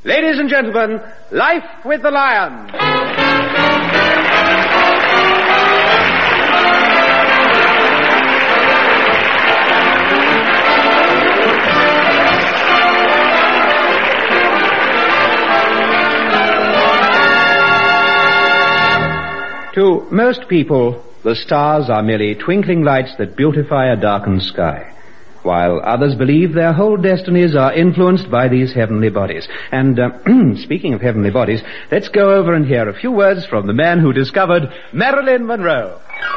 Ladies and gentlemen, Life with the Lion. To most people, the stars are merely twinkling lights that beautify a darkened sky, while others believe their whole destinies are influenced by these heavenly bodies. And, speaking of heavenly bodies, let's go over and hear a few words from the man who discovered Marilyn Monroe.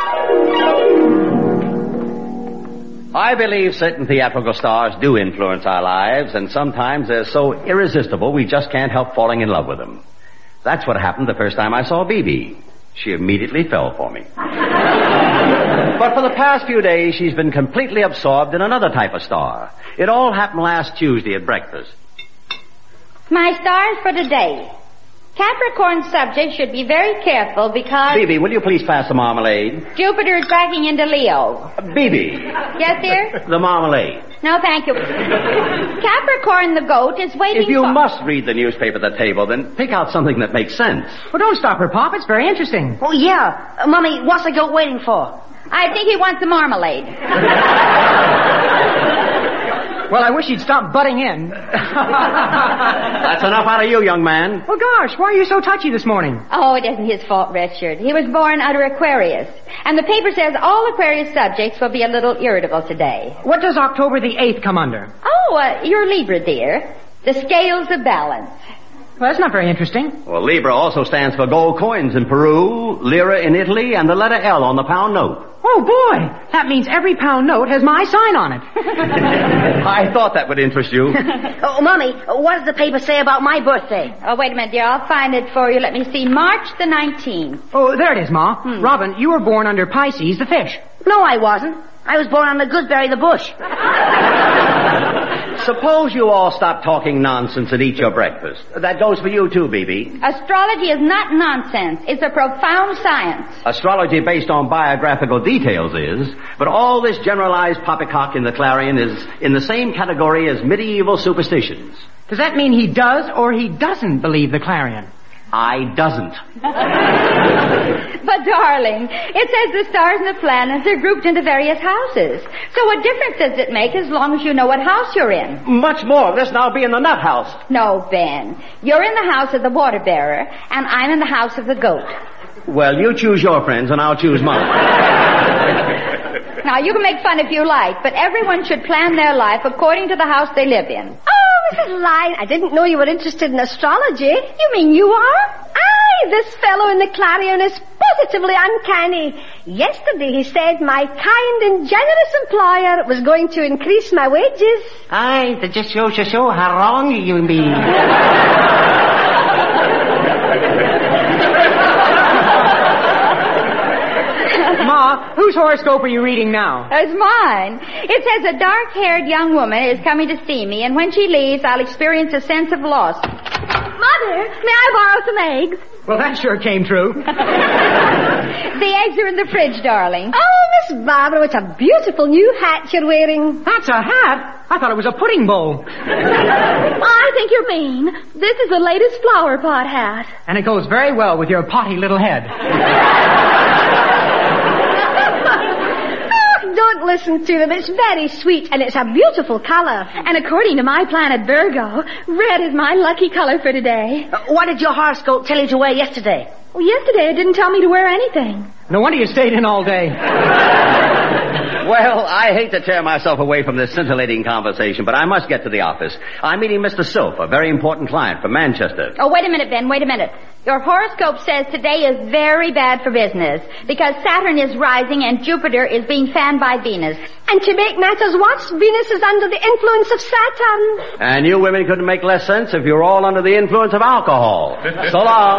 I believe certain theatrical stars do influence our lives, and sometimes they're so irresistible we just can't help falling in love with them. That's what happened the first time I saw Bibi. She immediately fell for me. But for the past few days, she's been completely absorbed in another type of star. It all happened last Tuesday at breakfast. My stars for today. Capricorn subjects should be very careful because... Bibi, will you please pass the marmalade? Jupiter is backing into Leo. Bibi. Yes, dear? The marmalade. No, thank you. Capricorn the goat is waiting If you must read the newspaper at the table, then pick out something that makes sense. Well, don't stop her, Pop. It's very interesting. Oh, yeah. Mommy, what's the goat waiting for? I think he wants the marmalade. Well, I wish he'd stop butting in. That's enough out of you, young man. Well, gosh, why are you so touchy this morning? Oh, it isn't his fault, Richard. He was born under Aquarius. And the paper says all Aquarius subjects will be a little irritable today. What does October the 8th come under? Oh, you're Libra, dear. The scales of balance. Well, that's not very interesting. Well, Libra also stands for gold coins in Peru, lira in Italy, and the letter L on the pound note. Oh, boy. That means every pound note has my sign on it. I thought that would interest you. Oh, Mommy, what does the paper say about my birthday? Oh, wait a minute, dear. I'll find it for you. Let me see. March the 19th. Oh, there it is, Ma. Robin, you were born under Pisces, the fish. No, I wasn't. I was born on the gooseberry, the bush. Suppose you all stop talking nonsense and eat your breakfast. That goes for you too, Bibi. Astrology is not nonsense. It's a profound science. Astrology based on biographical details is, but all this generalized poppycock in the Clarion is in the same category as medieval superstitions. Does that mean he does or he doesn't believe the Clarion? I doesn't. But, darling, it says the stars and the planets are grouped into various houses. So what difference does it make as long as you know what house you're in? Much more of this now be in the nut house. No, Ben. You're in the house of the water bearer, and I'm in the house of the goat. Well, you choose your friends, and I'll choose mine. Now, you can make fun if you like, but everyone should plan their life according to the house they live in. Oh, Mrs. Lyon, I didn't know you were interested in astrology. You mean you are? Aye, this fellow in the Clarion is positively uncanny. Yesterday he said my kind and generous employer was going to increase my wages. Aye, that just shows how wrong you mean. Ma, whose horoscope are you reading now? It's mine. It says a dark-haired young woman is coming to see me, and when she leaves, I'll experience a sense of loss. Mother, may I borrow some eggs? Well, that sure came true. The eggs are in the fridge, darling. Oh, Miss Barbara, it's a beautiful new hat you're wearing. That's a hat? I thought it was a pudding bowl. I think you're mean. This is the latest flower pot hat. And it goes very well with your potty little head. Don't listen to them. It's very sweet, and it's a beautiful color. And according to my planet Virgo, red is my lucky color for today. What did your horoscope tell you to wear yesterday? Well, yesterday it didn't tell me to wear anything. No wonder you stayed in all day. Well, I hate to tear myself away from this scintillating conversation, but I must get to the office. I'm meeting Mr. Silf, a very important client from Manchester. Oh, wait a minute, Ben, wait a minute. Your horoscope says today is very bad for business because Saturn is rising and Jupiter is being fanned by Venus. And to make matters worse, Venus is under the influence of Saturn. And you women couldn't make less sense if you're all under the influence of alcohol. So long.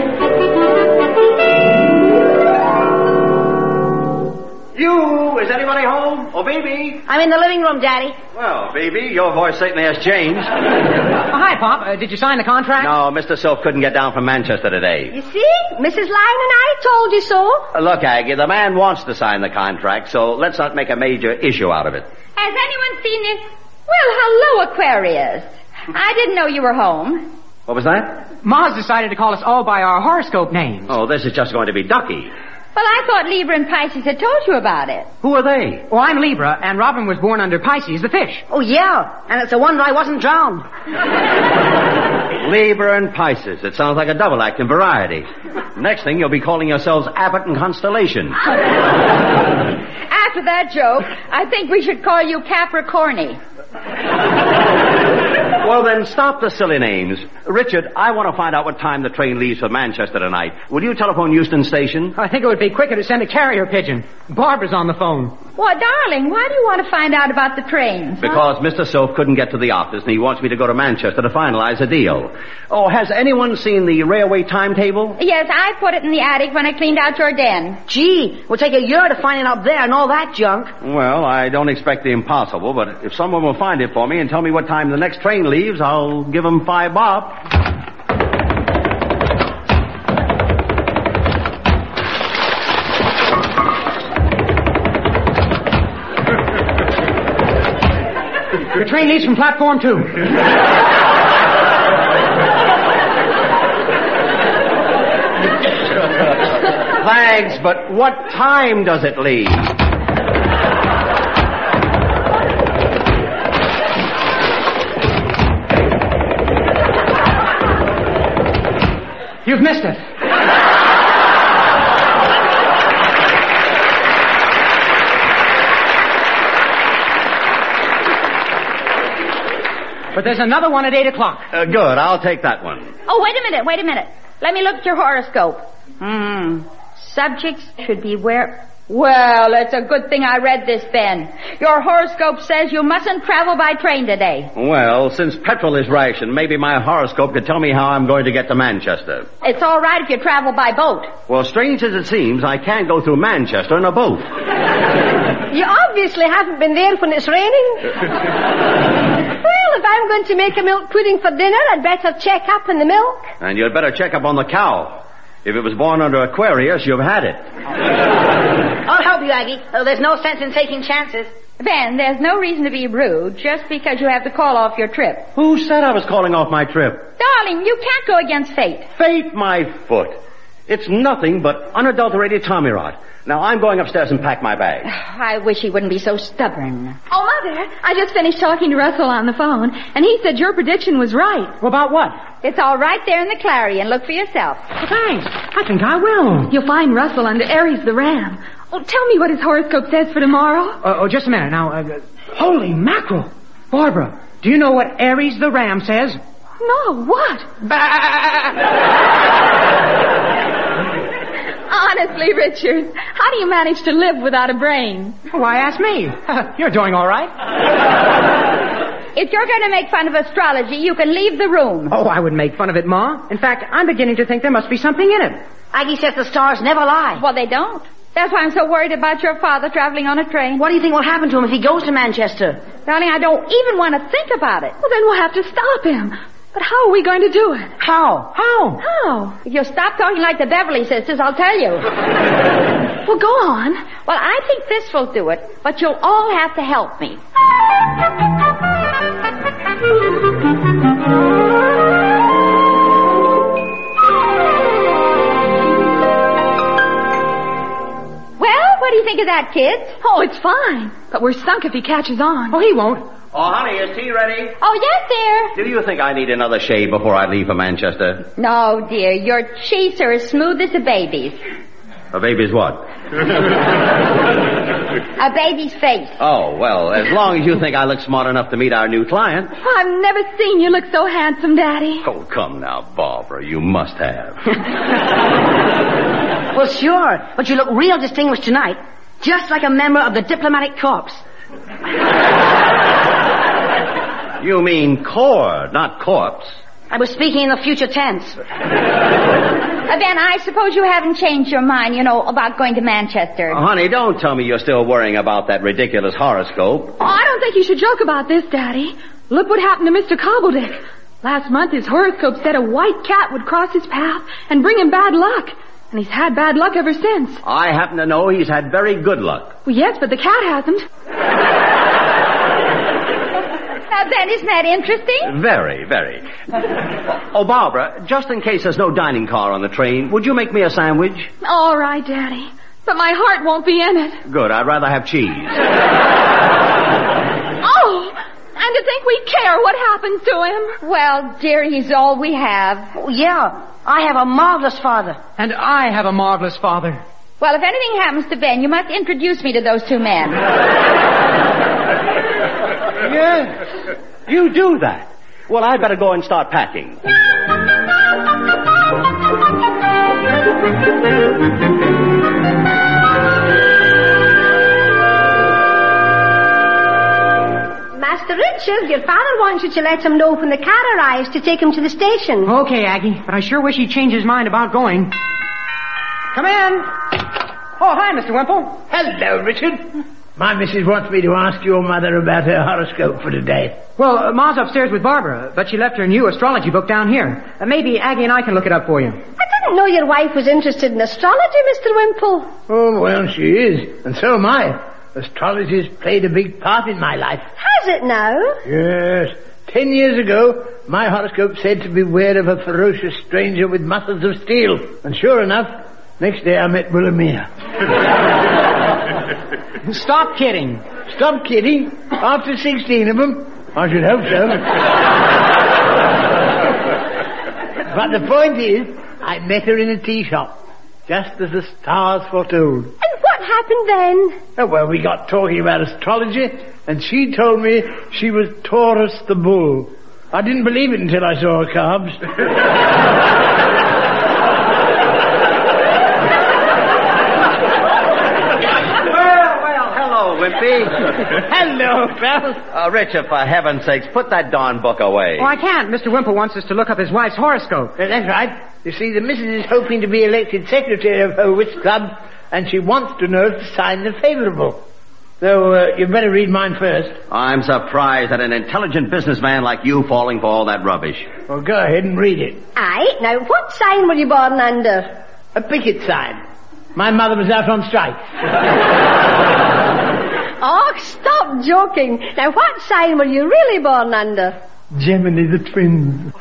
You, is anyone anybody home? Oh, baby. I'm in the living room, Daddy. Well, baby, your voice certainly has changed. Hi, Pop. Did you sign the contract? No, Mr. Silk couldn't get down from Manchester today. You see? Mrs. Lyon and I told you so. Look, Aggie, the man wants to sign the contract, so let's not make a major issue out of it. Has anyone seen it? Well, hello, Aquarius. I didn't know you were home. What was that? Ma's decided to call us all by our horoscope names. Oh, this is just going to be Ducky. Well, I thought Libra and Pisces had told you about it. Who are they? Well, I'm Libra, and Robin was born under Pisces, the fish. Oh, yeah. And it's a wonder I wasn't drowned. Libra and Pisces. It sounds like a double act in Variety. Next thing, you'll be calling yourselves Abbott and Constellation. After that joke, I think we should call you Capricorny. Well, then, stop the silly names. Richard, I want to find out what time the train leaves for Manchester tonight. Will you telephone Euston Station? I think it would be quicker to send a carrier pigeon. Barbara's on the phone. Well, darling, why do you want to find out about the trains? Because Mr. Silk couldn't get to the office, and he wants me to go to Manchester to finalize a deal. Oh, has anyone seen the railway timetable? Yes, I put it in the attic when I cleaned out your den. Gee, will take a year to find it up there and all that junk. Well, I don't expect the impossible, but if someone will find it for me and tell me what time the next train leaves, I'll give them $5 bob. The train leaves from platform 2. Thanks, but what time does it leave? You've missed it. But there's another one at 8 o'clock. Good, I'll take that one. Oh, wait a minute. Let me look at your horoscope. Subjects should be where... Well, it's a good thing I read this, Ben. Your horoscope says you mustn't travel by train today. Well, since petrol is rationed, maybe my horoscope could tell me how I'm going to get to Manchester. It's all right if you travel by boat. Well, strange as it seems, I can't go through Manchester in a boat. You obviously haven't been there when it's raining. Well, if I'm going to make a milk pudding for dinner, I'd better check up on the milk. And you'd better check up on the cow. If it was born under Aquarius, you've had it. I'll help you, Aggie. There's no sense in taking chances. Ben, there's no reason to be rude just because you have to call off your trip. Who said I was calling off my trip? Darling, you can't go against fate. Fate, my foot. It's nothing but unadulterated Tommy rot. Now, I'm going upstairs and pack my bag. I wish he wouldn't be so stubborn. Oh, Mother, I just finished talking to Russell on the phone, and he said your prediction was right. Well, about what? It's all right there in the Clarion. Look for yourself. Well, thanks. I think I will. You'll find Russell under Aries the Ram. Oh, tell me what his horoscope says for tomorrow. Just a minute. Now, holy mackerel. Barbara, do you know what Aries the Ram says? No, what? Honestly, Richard, how do you manage to live without a brain? Why, ask me. You're doing all right. If you're going to make fun of astrology, you can leave the room. Oh, I wouldn't make fun of it, Ma. In fact, I'm beginning to think there must be something in it. Aggie says the stars never lie. Well, they don't. That's why I'm so worried about your father traveling on a train. What do you think will happen to him if he goes to Manchester? Darling, I don't even want to think about it. Well, then we'll have to stop him. But how are we going to do it? How? How? If you stop talking like the Beverly Sisters, I'll tell you. Well, go on. Well, I think this will do it, but you'll all have to help me. Well, what do you think of that, kids? Oh, it's fine. But we're sunk if he catches on. Oh, he won't. Oh, honey, is tea ready? Oh, yes, dear. Do you think I need another shave before I leave for Manchester? No, dear. Your cheeks are as smooth as a baby's. A baby's what? A baby's face. Oh, well, as long as you think I look smart enough to meet our new client. Oh, I've never seen you look so handsome, Daddy. Oh, come now, Barbara. You must have. Well, sure. But you look real distinguished tonight. Just like a member of the diplomatic corps. You mean corps, not corpse. I was speaking in the future tense. Ben, I suppose you haven't changed your mind, about going to Manchester. Honey, don't tell me you're still worrying about that ridiculous horoscope. Oh, I don't think you should joke about this, Daddy. Look what happened to Mr. Cobbledick. Last month, his horoscope said a white cat would cross his path and bring him bad luck. And he's had bad luck ever since. I happen to know he's had very good luck. Well, yes, but the cat hasn't. Ben, isn't that interesting? Very, very. Oh, Barbara, just in case there's no dining car on the train, would you make me a sandwich? All right, Daddy. But my heart won't be in it. Good, I'd rather have cheese. Oh! And to think we care what happens to him. Well, dear, he's all we have. Oh, yeah. I have a marvelous father. And I have a marvelous father. Well, if anything happens to Ben, you must introduce me to those two men. Yes, you do that. Well, I'd better go and start packing. Master Richard, your father wants you to let him know when the car arrives to take him to the station. Okay, Aggie, but I sure wish he'd change his mind about going. Come in. Oh, hi, Mr. Wimple. Hello, Richard. My missus wants me to ask your mother about her horoscope for today. Well, Ma's upstairs with Barbara, but she left her new astrology book down here. Maybe Aggie and I can look it up for you. I didn't know your wife was interested in astrology, Mr. Wimple. Oh, well, she is, and so am I. Astrology's played a big part in my life. Has it now? Yes. 10 years ago, my horoscope said to beware of a ferocious stranger with muscles of steel. And sure enough, next day I met Wilhelmina. Stop kidding. Stop kidding? After 16 of them? I should hope so. But the point is, I met her in a tea shop, just as the stars foretold. And what happened then? Oh, well, we got talking about astrology, and she told me she was Taurus the bull. I didn't believe it until I saw her calves. Wimpy. Hello, pal. Richard, for heaven's sakes, put that darn book away. Oh, I can't. Mr. Wimple wants us to look up his wife's horoscope. That's right. You see, the missus is hoping to be elected secretary of her whist club, and she wants to know if the signs are favourable. So, you'd better read mine first. I'm surprised at an intelligent businessman like you falling for all that rubbish. Well, go ahead and read it. Aye. Now, what sign were you born under? A picket sign. My mother was out on strike. Oh, stop joking. Now, what sign were you really born under? Gemini the twins.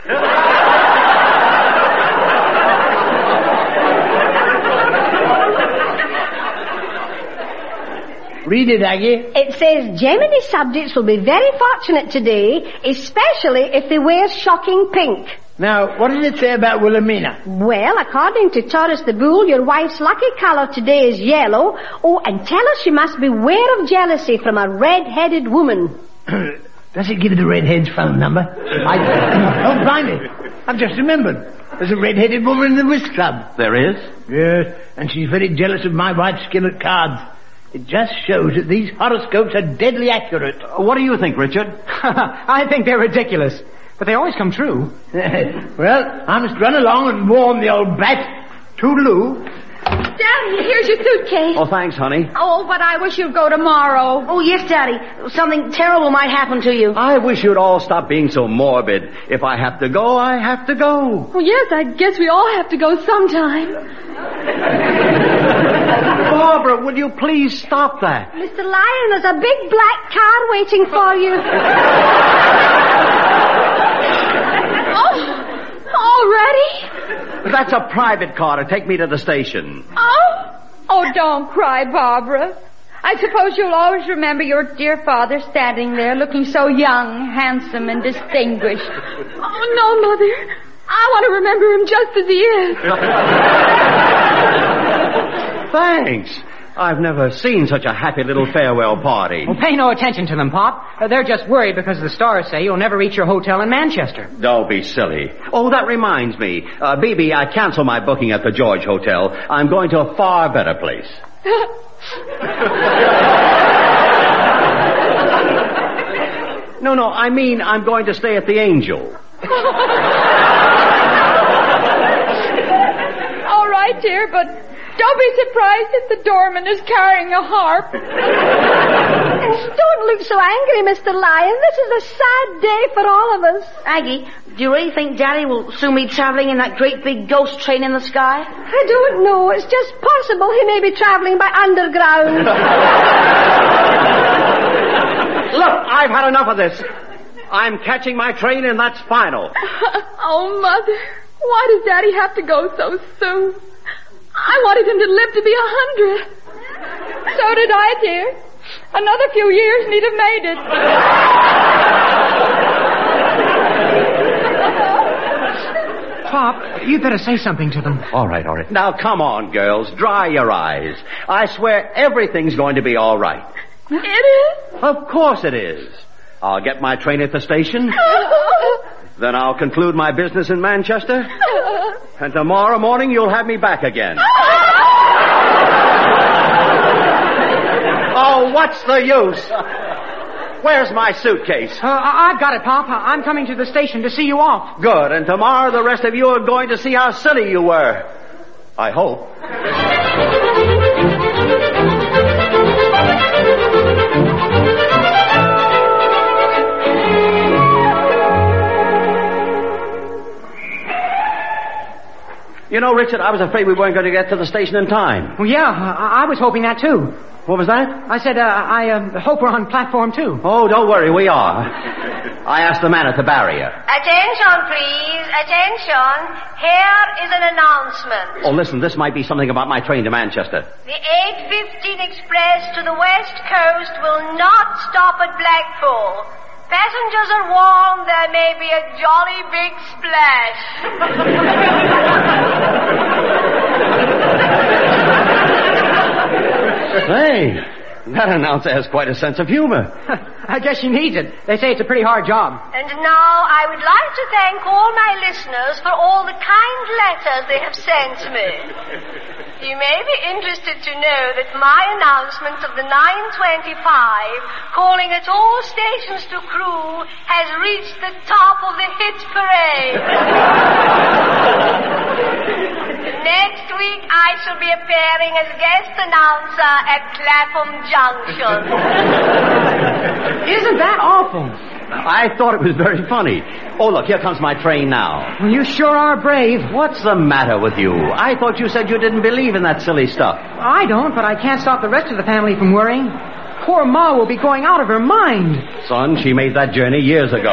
Read it, Aggie. It says Gemini subjects will be very fortunate today, especially if they wear shocking pink. Now, what does it say about Wilhelmina? Well, according to Taurus the Bull, your wife's lucky colour today is yellow. Oh, and tell her she must beware of jealousy from a red-headed woman. Does it give the redhead's phone number? Oh, blimey. I've just remembered. There's a red-headed woman in the whist club. There is? Yes, and she's very jealous of my wife's skill at cards. It just shows that these horoscopes are deadly accurate. What do you think, Richard? I think they're ridiculous. But they always come true. Well, I must run along and warn the old bat. Toodaloo. Daddy, here's your suitcase. Oh, thanks, honey. Oh, but I wish you'd go tomorrow. Oh, yes, Daddy. Something terrible might happen to you. I wish you'd all stop being so morbid. If I have to go, I have to go. Well, yes, I guess we all have to go sometime. Barbara, would you please stop that? Mr. Lyon, there's a big black car waiting for you. Already? That's a private car to take me to the station. Oh, don't cry, Barbara. I suppose you'll always remember your dear father standing there looking so young, handsome, and distinguished. Oh, no, Mother. I want to remember him just as he is. Thanks. I've never seen such a happy little farewell party. Well, pay no attention to them, Pop. They're just worried because the stars say you'll never reach your hotel in Manchester. Don't be silly. Oh, that reminds me. BB, I cancel my booking at the George Hotel. I'm going to a far better place. No, I mean I'm going to stay at the Angel. All right, dear, but don't be surprised if the doorman is carrying a harp. Don't look so angry, Mr. Lion. This is a sad day for all of us. Aggie, do you really think Daddy will soon be traveling in that great big ghost train in the sky? I don't know. It's just possible he may be traveling by underground. Look, I've had enough of this. I'm catching my train, and that's final. Oh, Mother, why does Daddy have to go so soon? I wanted him to live to be 100. So did I, dear. Another few years and he'd have made it. Pop, you'd better say something to them. All right. Now, come on, girls. Dry your eyes. I swear everything's going to be all right. It is? Of course it is. I'll get my train at the station. Then I'll conclude my business in Manchester. And tomorrow morning you'll have me back again. Oh, what's the use? Where's my suitcase? I've got it, Pop. I'm coming to the station to see you off. Good. And tomorrow the rest of you are going to see how silly you were. I hope. You know, Richard, I was afraid we weren't going to get to the station in time. Well, yeah, I was hoping that, too. What was that? I said, I hope we're on platform 2. Oh, don't worry, we are. I asked the man at the barrier. Attention, please. Attention. Here is an announcement. Oh, listen, this might be something about my train to Manchester. The 8:15 express to the West Coast will not stop at Blackpool. Passengers are warned there may be a jolly big splash. Hey, that announcer has quite a sense of humor. I guess she needs it. They say it's a pretty hard job. And now I would like to thank all my listeners for all the kind letters they have sent me. You may be interested to know that my announcement of the 9:25 calling at all stations to crew has reached the top of the hit parade. Next week I shall be appearing as guest announcer at Clapham Junction. Isn't that awful? I thought it was very funny. Oh, look, here comes my train now. Well, you sure are brave. What's the matter with you? I thought you said you didn't believe in that silly stuff. I don't, but I can't stop the rest of the family from worrying. Poor Ma will be going out of her mind. Son, she made that journey years ago.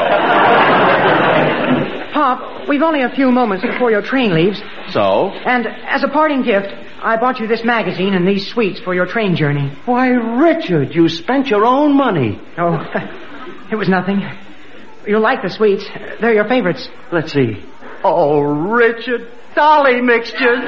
Pop, we've only a few moments before your train leaves. So? And as a parting gift, I bought you this magazine and these sweets for your train journey. Why, Richard, you spent your own money. Oh, it was nothing. You'll like the sweets. They're your favorites. Let's see. Oh, Richard, Dolly mixtures.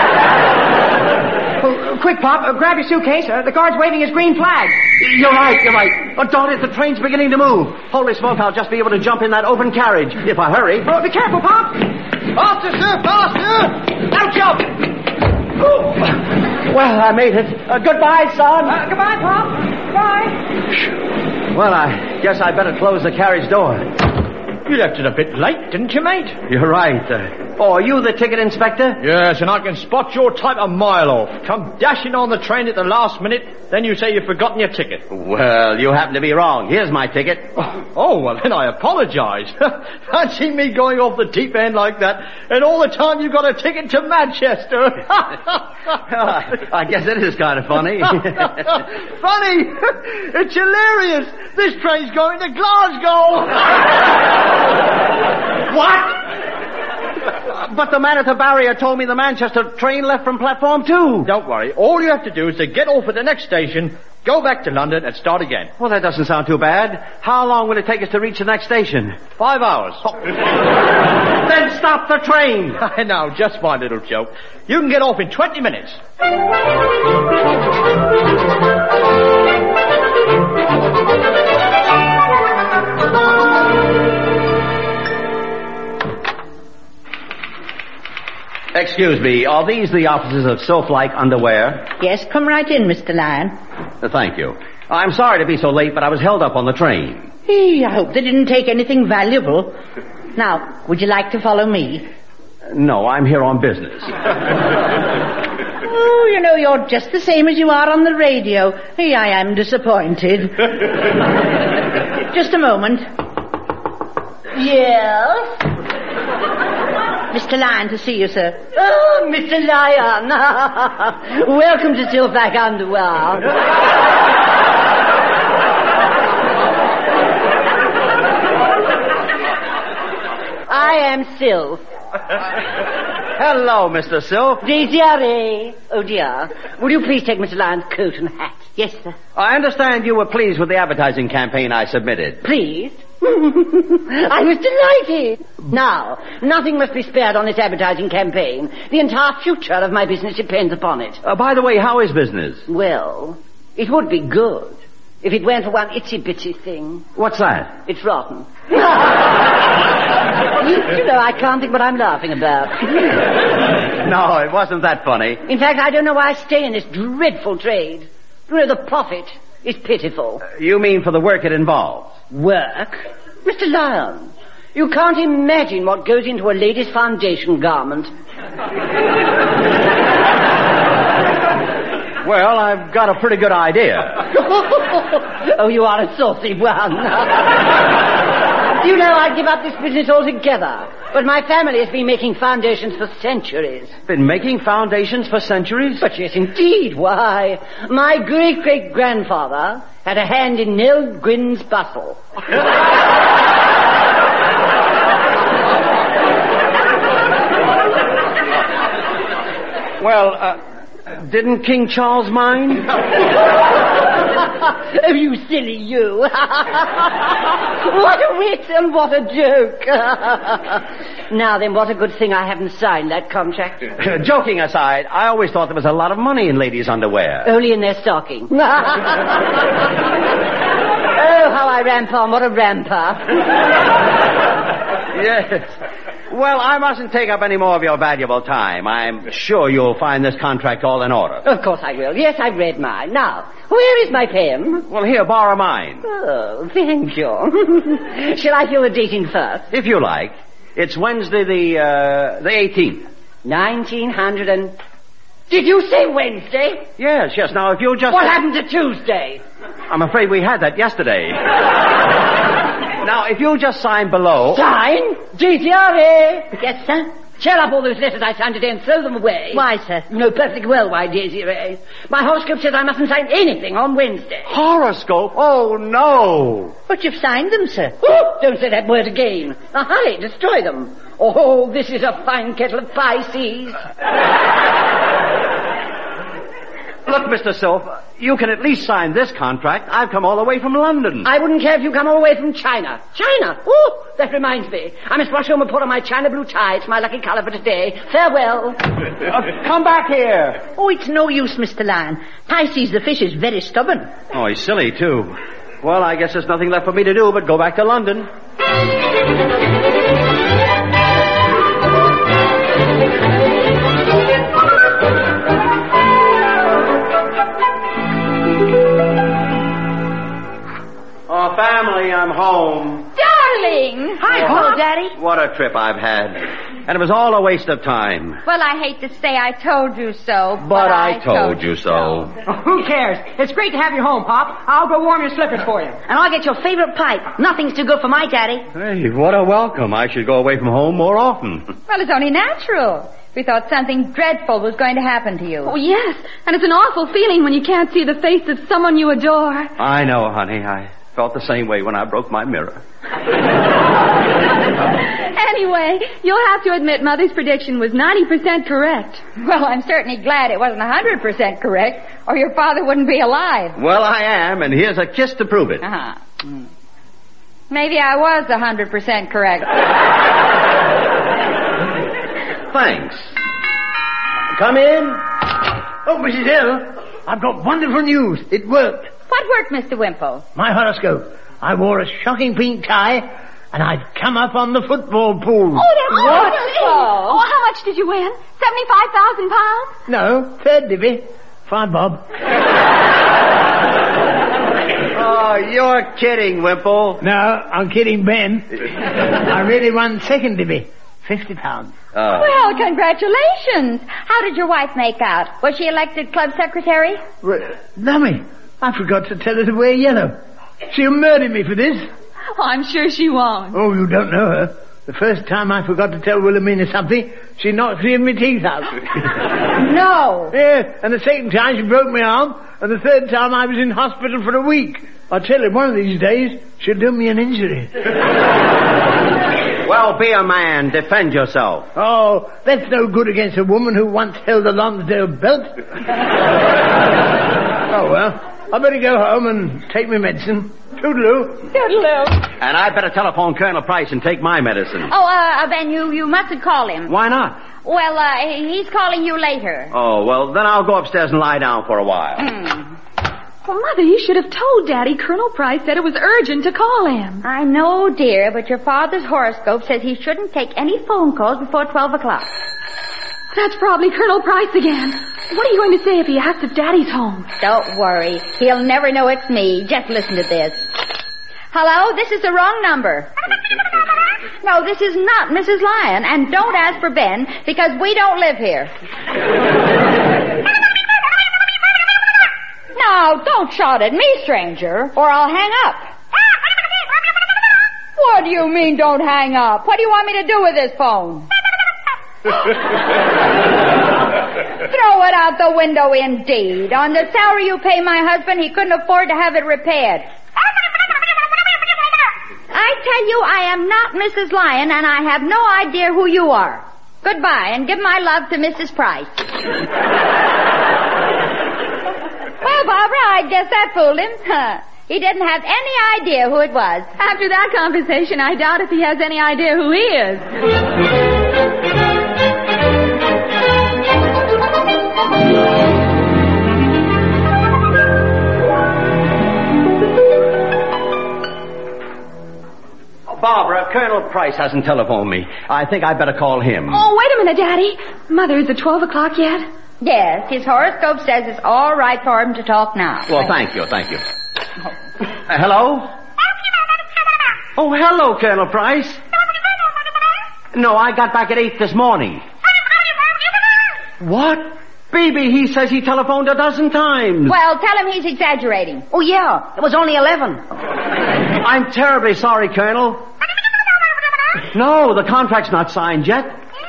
Oh, quick, Pop, grab your suitcase. The guard's waving his green flag. You're right. Oh, Dolly, the train's beginning to move. Holy smoke, I'll just be able to jump in that open carriage if I hurry. Oh, be careful, Pop. Faster, sir, faster! Now jump! Oh. Well, I made it. Goodbye, son. Goodbye, Pop. Goodbye. Well, I guess I better close the carriage door. You left it a bit late, didn't you, mate? You're right. Are you the ticket inspector? Yes, and I can spot your type a mile off. Come dashing on the train at the last minute, then you say you've forgotten your ticket. Well, you happen to be wrong. Here's my ticket. Oh, well, then I apologize. Fancy me going off the deep end like that, and all the time you got a ticket to Manchester. I guess it is kind of funny. Funny? It's hilarious. This train's going to Glasgow. What? But the man at the barrier told me the Manchester train left from platform 2. Don't worry. All you have to do is to get off at the next station, go back to London, and start again. Well, that doesn't sound too bad. How long will it take us to reach the next station? 5 hours. Then stop the train. I know, just my little joke. You can get off in 20 minutes. Excuse me, are these the offices of Sylph-like Underwear? Yes, come right in, Mr. Lyon. Thank you. I'm sorry to be so late, but I was held up on the train. I hope they didn't take anything valuable. Now, would you like to follow me? No, I'm here on business. Oh, you know, you're just the same as you are on the radio. Hey, I am disappointed. Just a moment. Yes? Mr. Lyon to see you, sir. Oh, Mr. Lyon. Welcome to Silflac Underwear. I am Sylph. Hello, Mr. Sylph. Désiré. Oh, dear. Will you please take Mr. Lyon's coat and hat? Yes, sir. I understand you were pleased with the advertising campaign I submitted. Please? I was delighted. Now, nothing must be spared on this advertising campaign. The entire future of my business depends upon it. By the way, how is business? Well, it would be good if it weren't for one itsy-bitsy thing. What's that? It's rotten. You know, I can't think what I'm laughing about. No, it wasn't that funny. In fact, I don't know why I stay in this dreadful trade. You know, the profit is pitiful. You mean for the work it involves? Work? Mr. Lyon, you can't imagine what goes into a lady's foundation garment. Well, I've got a pretty good idea. Oh, you are a saucy one. You know, I'd give up this business altogether. But my family has been making foundations for centuries. Been making foundations for centuries? But yes, indeed. Why, my great-great-grandfather had a hand in Nell Gwyn's bustle. Well, didn't King Charles mind? Oh, you silly you. What a wit and what a joke. Now then, what a good thing I haven't signed that contract. Joking aside, I always thought there was a lot of money in ladies' underwear. Only in their stocking. Oh, how I ramp on. What a ramper. Yes. Well, I mustn't take up any more of your valuable time. I'm sure you'll find this contract all in order. Of course I will. Yes, I've read mine. Now, where is my pen? Well, here, borrow mine. Oh, thank you. Shall I fill the date in first? If you like. It's Wednesday the 18th. 1900 and... Did you say Wednesday? Yes. Now, if you'll just... What happened to Tuesday? I'm afraid we had that yesterday. Now, if you'll just sign below... Sign? Désiré! Yes, sir? Tear up all those letters I signed today and throw them away. Why, sir? You know perfectly well why, Désiré. My horoscope says I mustn't sign anything on Wednesday. Horoscope? Oh, no. But you've signed them, sir. Oh, don't say that word again. Now, hurry, destroy them. Oh, this is a fine kettle of Pisces. Look, Mr. Sylph, you can at least sign this contract. I've come all the way from London. I wouldn't care if you come all the way from China. China? Oh, that reminds me. I must rush home and put on my China blue tie. It's my lucky color for today. Farewell. Come back here. Oh, it's no use, Mr. Lyon. Pisces the fish is very stubborn. Oh, he's silly, too. Well, I guess there's nothing left for me to do but go back to London. Oh, family, I'm home. Darling! Hi, hello, Daddy. What a trip I've had. And it was all a waste of time. Well, I hate to say I told you so, But I told you so. Oh, who cares? It's great to have you home, Pop. I'll go warm your slippers for you. And I'll get your favorite pipe. Nothing's too good for my daddy. Hey, what a welcome. I should go away from home more often. Well, it's only natural. We thought something dreadful was going to happen to you. Oh, yes. And it's an awful feeling when you can't see the face of someone you adore. I know, honey. I felt the same way when I broke my mirror. Anyway, you'll have to admit Mother's prediction was 90% correct. Well, I'm certainly glad it wasn't 100% correct, or your father wouldn't be alive. Well, I am, and here's a kiss to prove it. Uh-huh. Maybe I was 100% correct. Thanks. Come in. Oh, Mrs. Hill, I've got wonderful news. It worked. What worked, Mr. Wimple? My horoscope. I wore a shocking pink tie, and I'd come up on the football pool. Oh, that's wonderful. Oh, how much did you win? £75,000? No, third divvy. 5 bob. Oh, Oh, you're kidding, Wimple. No, I'm kidding Ben. I really won second, Libby. £50. Well, congratulations. How did your wife make out? Was she elected club secretary? Lummy, I forgot to tell her to wear yellow. She'll murder me for this. Oh, I'm sure she won't. Oh, you don't know her. The first time I forgot to tell Wilhelmina something, she knocked 3 of my teeth out. No. Yeah, and the second time she broke my arm, and the third time I was in hospital for a week. I tell you, one of these days, she'll do me an injury. Well, be a man. Defend yourself. Oh, that's no good against a woman who once held a Lonsdale belt. Oh, well, I better go home and take my medicine. Toodaloo. Toodaloo. And I better telephone Colonel Price and take my medicine. Oh, Ben, you mustn't call him. Why not? Well, he's calling you later. Oh, well, then I'll go upstairs and lie down for a while. Well, Mother, you should have told Daddy Colonel Price said it was urgent to call him. I know, dear, but your father's horoscope says he shouldn't take any phone calls before 12 o'clock. That's probably Colonel Price again. What are you going to say if he asks if Daddy's home? Don't worry. He'll never know it's me. Just listen to this. Hello, this is the wrong number. No, this is not Mrs. Lyon, and don't ask for Ben, because we don't live here. No, don't shout at me, stranger, or I'll hang up. What do you mean, don't hang up? What do you want me to do with this phone? Throw it out the window, indeed. On the salary you pay my husband, he couldn't afford to have it repaired. I tell you, I am not Mrs. Lyon, and I have no idea who you are. Goodbye, and give my love to Mrs. Price. Well, Barbara, I guess that fooled him. He didn't have any idea who it was. After that conversation, I doubt if he has any idea who he is. Barbara, Colonel Price hasn't telephoned me. I think I'd better call him. Oh, wait a minute, Daddy. Mother, is it 12 o'clock yet? Yes, his horoscope says it's all right for him to talk now. Well, thank you. Hello? Oh, hello, Colonel Price. No, I got back at 8 this morning. What? Baby, he says he telephoned 12 times. Well, tell him he's exaggerating. Oh, yeah. It was only 11. I'm terribly sorry, Colonel. No, the contract's not signed yet.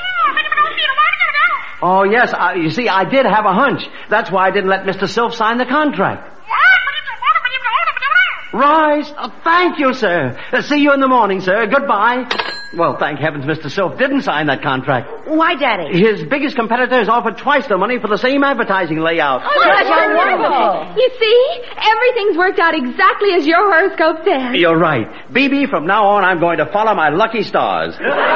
Oh, yes. You see, I did have a hunch. That's why I didn't let Mr. Silf sign the contract. Rise. Oh, thank you, sir. See you in the morning, sir. Goodbye. Well, thank heavens Mr. Silf didn't sign that contract. Why, Daddy? His biggest competitor has offered twice the money for the same advertising layout. Oh, that's wonderful. You see, everything's worked out exactly as your horoscope says. You're right. BB, from now on, I'm going to follow my lucky stars.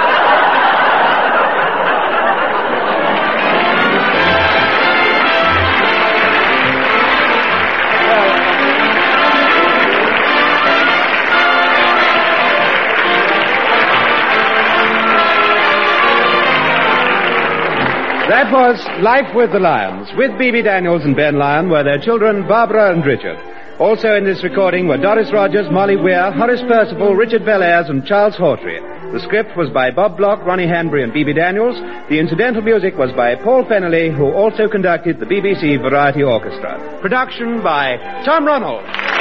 That was Life with the Lions. With B.B. Daniels and Ben Lyon were their children, Barbara and Richard. Also in this recording were Doris Rogers, Molly Weir, Horace Percival, Richard Bellairs, and Charles Hawtrey. The script was by Bob Block, Ronnie Hanbury, and B.B. Daniels. The incidental music was by Paul Fennelly, who also conducted the BBC Variety Orchestra. Production by Tom Ronald.